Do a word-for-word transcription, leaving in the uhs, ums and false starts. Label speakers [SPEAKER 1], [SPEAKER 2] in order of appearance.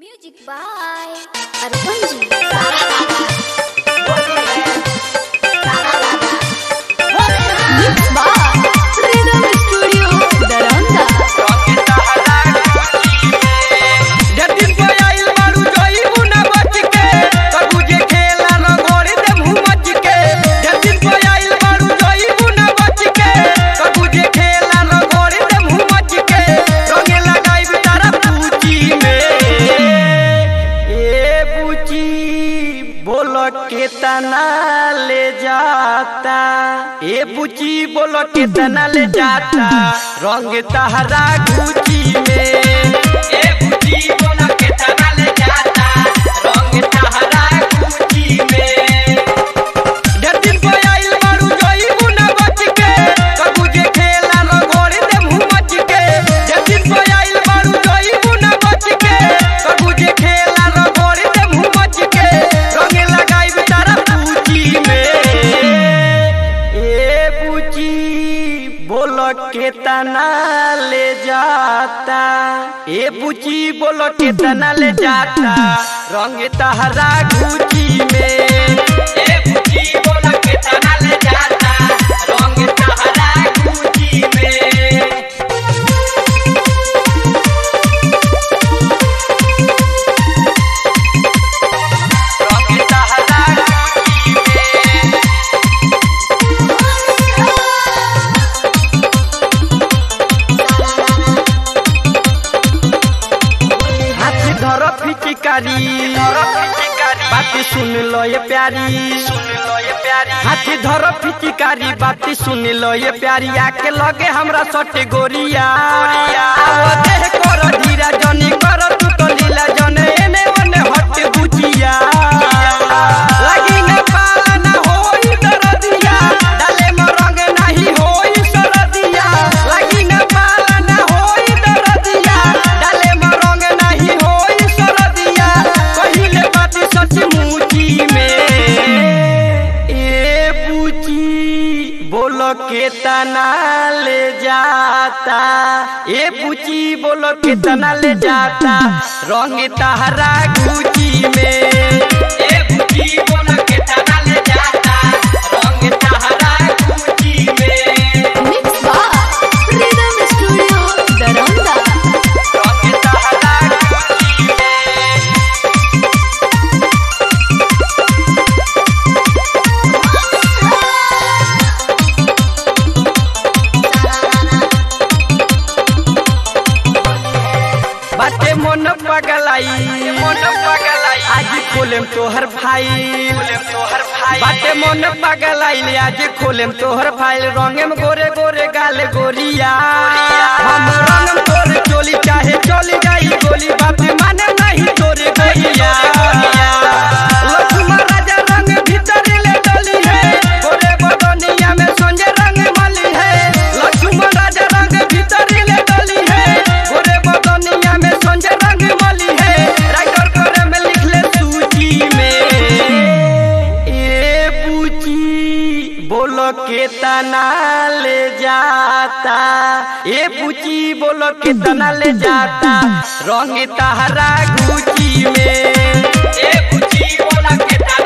[SPEAKER 1] Music by Arpanji. Mixed by Rhythm Studio, Daranda.
[SPEAKER 2] कितना ले जाता ए बुची बोलो कितना ले जाता रंग तहरा गुची में ए बुची बोलो कितना ले जाता रंग तहरा गुची में जब दिन पे आइल मारू जोई बुना बच के कबू जे खेला रो गोरी दे मुंह मच के जब दिन पे आइल मारू जोई बुना बच के कबू जे खेला रो गोरी दे मुंह मच के रंग लगाई बोलो कितना ले जाता ए बुची बोलो कितना ले जाता रंग तहरा गुची में ए बुची बोलो कितना ले जाता रंग तहरा गुची में रंग तहरा पिचकारी बात सुन लो ये प्यारी सुन लो ये प्यारी हाथी धरो पिचकारी बात सुन लो ये प्यारी आके लगे हमरा सटे गोरिया आओ देह करो धीरा जनी करो तू तो लीला जने एने ओने हट बुचिया लगी न पाला ना होई दरदिया डाले में रंग नहीं होई सरदिया लगी न पाला ना होई दरदिया डाले में रंग नहीं होई बोलो कितना ले जाता ए पूछी बोलो कितना ले जाता रंग तहरा गुची में ए पूछी बोलो कितना ले जाता रंग तहरा गुची में
[SPEAKER 1] Mixed by Rhythm Studio, Daranda.
[SPEAKER 2] रंग तहरा गुची में बाटे मन पगलाई मन पगलाई आज खोलेम तोहर फाइल तोहर फाइल बाटे मन पगलाई आज खोलेम तोहर फाइल रंगेम गोरे गोरे गाल गोरिया हम रंगम तोरे चोली चाहे चली जाई गोली बात माने नहीं तोरे गोरिया लक्ष्मण राजा रंग भीतर ले डली है गोरे बदनिया में संजय रंग मली है लक्ष्मण राजा रंग भीतर ले डली है गोरे बदनिया में संजय रंग मली है राइटर करे में लिख ले सूची में ए पूछी बोलो कितना ले जाता ए पूछी बोलो कितना ले जाता रंग तहरा गुची में ए पूछी बोलो कितना